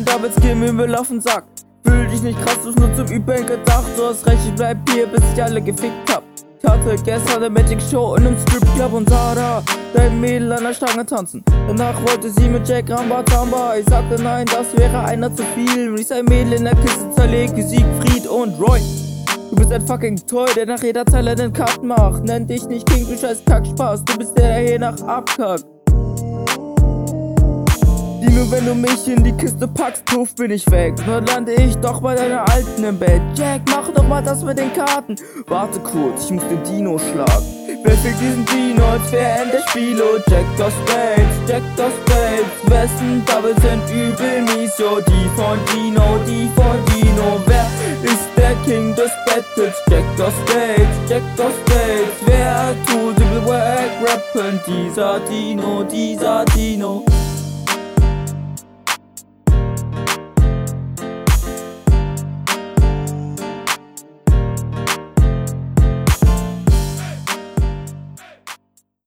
Doubles gehen mir Müll auf den Sack. Fühl dich nicht krass, du nur zum Üben gedacht. Du hast recht, ich bleib hier, bis ich alle gefickt hab. Ich hatte gestern eine Magic Show in einem Stripclub und sah da dein Mädel an der Stange tanzen. Danach wollte sie mit Jack Rambazamba. Ich sagte nein, das wäre einer zu viel. Und ich sein Mädel in der Kiste zerlege, Siegfried und Roy. Du bist ein fucking Toy, der nach jeder Zeile den Cut macht. Nenn dich nicht King, du scheiß Kackspaß. Du bist der hier nach abkackt. Nur wenn du mich in die Kiste packst, puff, bin ich weg. Dann lande ich doch bei deiner Alten im Bett. Jack, mach doch mal das mit den Karten. Warte kurz, ich muss den Dino schlagen. Wer fängt diesen Dino, als wär der Spielo? Jack das Spades, Jack das Spades. Wessen Doubles sind übel mies, yo. Die von Dino, die von Dino. Wer ist der King des Battles? Jack das Spades, Jack das Spades. Wer tut übel wack rappen? Dieser Dino, dieser Dino.